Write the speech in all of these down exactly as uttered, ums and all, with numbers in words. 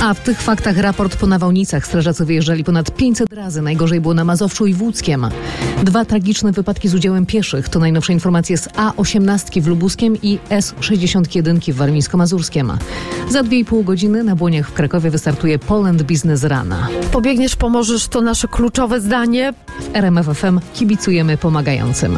A w tych faktach raport po nawałnicach. Strażacy wyjeżdżali ponad pięćset razy. Najgorzej było na Mazowszu i w Łódzkiem. Dwa tragiczne wypadki z udziałem pieszych. To najnowsze informacje z A osiemnaście w Lubuskiem i S sześćdziesiąt jeden w Warmińsko-Mazurskiem. Za dwie i pół godziny na Błoniach w Krakowie wystartuje Poland Business Run. Pobiegniesz, pomożesz, to nasze kluczowe zdanie. W R M F F M kibicujemy pomagającym.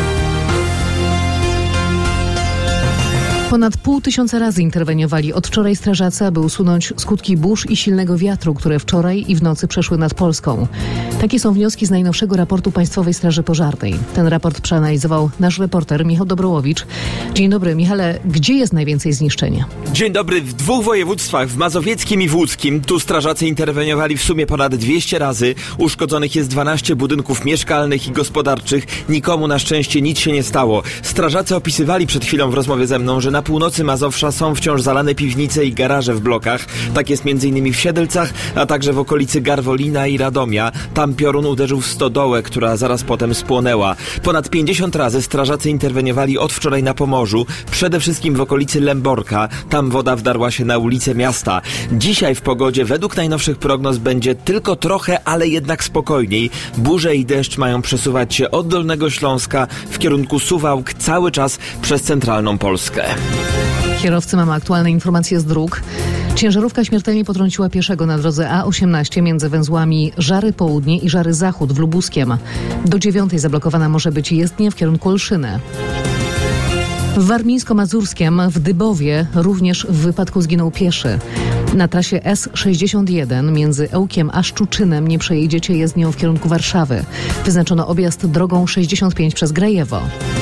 Ponad pół tysiąca razy interweniowali od wczoraj strażacy, aby usunąć skutki burz i silnego wiatru, które wczoraj i w nocy przeszły nad Polską. Takie są wnioski z najnowszego raportu Państwowej Straży Pożarnej. Ten raport przeanalizował nasz reporter Michał Dobrołowicz. Dzień dobry, Michale. Gdzie jest najwięcej zniszczenia? Dzień dobry. W dwóch województwach, w mazowieckim i w łódzkim. Tu strażacy interweniowali w sumie ponad dwieście razy. Uszkodzonych jest dwanaście budynków mieszkalnych i gospodarczych. Nikomu na szczęście nic się nie stało. Strażacy opisywali przed chwilą w rozmowie ze mną, że na północy Mazowsza są wciąż zalane piwnice i garaże w blokach. Tak jest m.in. w Siedlcach, a także w okolicy Garwolina i Radomia. Tam piorun uderzył w stodołę, która zaraz potem spłonęła. Ponad pięćdziesiąt razy strażacy interweniowali od wczoraj na Pomorzu, przede wszystkim w okolicy Lęborka. Tam woda wdarła się na ulice miasta. Dzisiaj w pogodzie według najnowszych prognoz będzie tylko trochę, ale jednak spokojniej. Burze i deszcz mają przesuwać się od Dolnego Śląska w kierunku Suwałk cały czas przez centralną Polskę. Kierowcy, mamy aktualne informacje z dróg. Ciężarówka śmiertelnie potrąciła pieszego na drodze A osiemnaście między węzłami Żary Południe i Żary Zachód w Lubuskiem. Do dziewiątej zablokowana może być jezdnia w kierunku Olszyny. W Warmińsko-Mazurskiem w Dybowie również w wypadku zginął pieszy. Na trasie S sześćdziesiąt jeden między Ełkiem a Szczuczynem nie przejedziecie jezdnią w kierunku Warszawy. Wyznaczono objazd drogą sześćdziesiąt pięć przez Grajewo.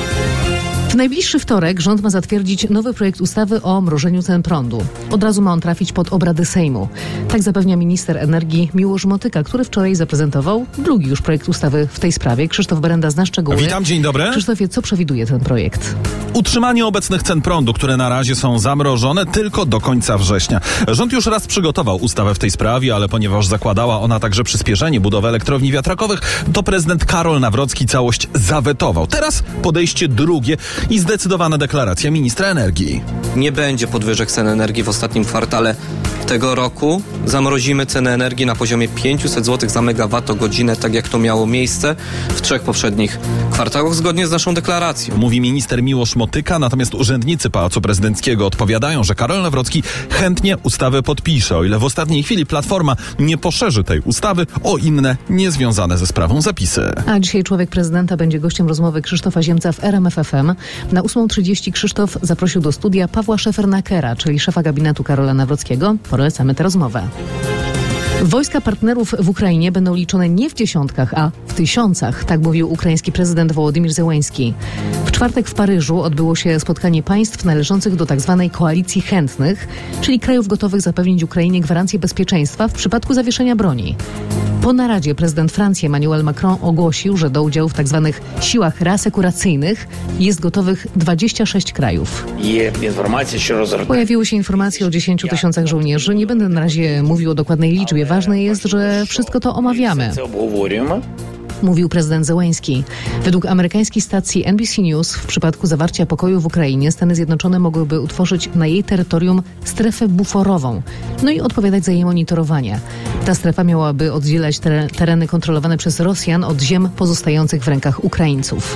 W najbliższy wtorek rząd ma zatwierdzić nowy projekt ustawy o mrożeniu cen prądu. Od razu ma on trafić pod obrady Sejmu. Tak zapewnia minister energii Miłosz Motyka, który wczoraj zaprezentował drugi już projekt ustawy w tej sprawie. Krzysztof Berenda zna szczegóły. Witam, dzień dobry. Krzysztofie, co przewiduje ten projekt? Utrzymanie obecnych cen prądu, które na razie są zamrożone tylko do końca września. Rząd już raz przygotował ustawę w tej sprawie, ale ponieważ zakładała ona także przyspieszenie budowy elektrowni wiatrakowych, to prezydent Karol Nawrocki całość zawetował. Teraz podejście drugie i zdecydowana deklaracja ministra energii. Nie będzie podwyżek cen energii w ostatnim kwartale tego roku. Zamrozimy cenę energii na poziomie pięćset złotych za megawattogodzinę, tak jak to miało miejsce w trzech poprzednich kwartałach, zgodnie z naszą deklaracją. Mówi minister Miłosz Motyka, natomiast urzędnicy Pałacu Prezydenckiego odpowiadają, że Karol Nawrocki chętnie ustawę podpisze, o ile w ostatniej chwili Platforma nie poszerzy tej ustawy o inne, niezwiązane ze sprawą zapisy. A dzisiaj człowiek prezydenta będzie gościem rozmowy Krzysztofa Ziemca w R M F F M. Na ósmą trzydzieści Krzysztof zaprosił do studia Pawła Szefernakera, czyli szefa gabinetu Karola Nawrockiego. Polecamy tę rozmowę. Wojska partnerów w Ukrainie będą liczone nie w dziesiątkach, a w tysiącach, tak mówił ukraiński prezydent Wołodymyr Zełenski. W czwartek w Paryżu odbyło się spotkanie państw należących do tzw. koalicji chętnych, czyli krajów gotowych zapewnić Ukrainie gwarancję bezpieczeństwa w przypadku zawieszenia broni. Po naradzie prezydent Francji Emmanuel Macron ogłosił, że do udziału w tzw. siłach reasekuracyjnych jest gotowych dwadzieścia sześć krajów. Pojawiły się informacje o dziesięciu tysiącach żołnierzy. Nie będę na razie mówił o dokładnej liczbie. Ważne jest, że wszystko to omawiamy, mówił prezydent Zełenski. Według amerykańskiej stacji N B C News w przypadku zawarcia pokoju w Ukrainie Stany Zjednoczone mogłyby utworzyć na jej terytorium strefę buforową, no i odpowiadać za jej monitorowanie. Ta strefa miałaby oddzielać tereny kontrolowane przez Rosjan od ziem pozostających w rękach Ukraińców.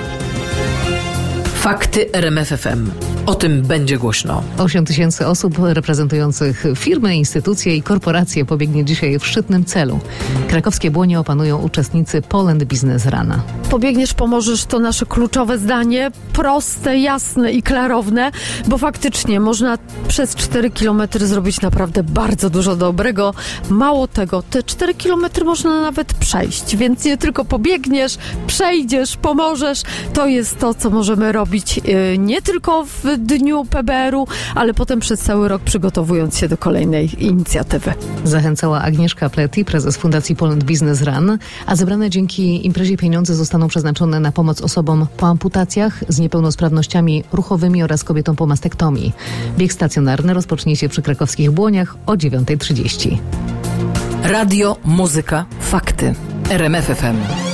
Fakty R M F F M. O tym będzie głośno. osiem tysięcy osób reprezentujących firmy, instytucje i korporacje pobiegnie dzisiaj w szczytnym celu. Krakowskie Błonie opanują uczestnicy Poland Business Run. Pobiegniesz, pomożesz, to nasze kluczowe zdanie. Proste, jasne i klarowne, bo faktycznie można przez cztery kilometry zrobić naprawdę bardzo dużo dobrego. Mało tego, te cztery kilometry można nawet przejść, więc nie tylko pobiegniesz, przejdziesz, pomożesz. To jest to, co możemy robić yy, nie tylko w dniu P B R u, ale potem przez cały rok, przygotowując się do kolejnej inicjatywy. Zachęcała Agnieszka Pleti, prezes Fundacji Poland Business Run, a zebrane dzięki imprezie pieniądze zostaną przeznaczone na pomoc osobom po amputacjach, z niepełnosprawnościami ruchowymi oraz kobietom po mastektomii. Bieg stacjonarny rozpocznie się przy krakowskich Błoniach o dziewiąta trzydzieści. Radio, muzyka, fakty. R M F F M.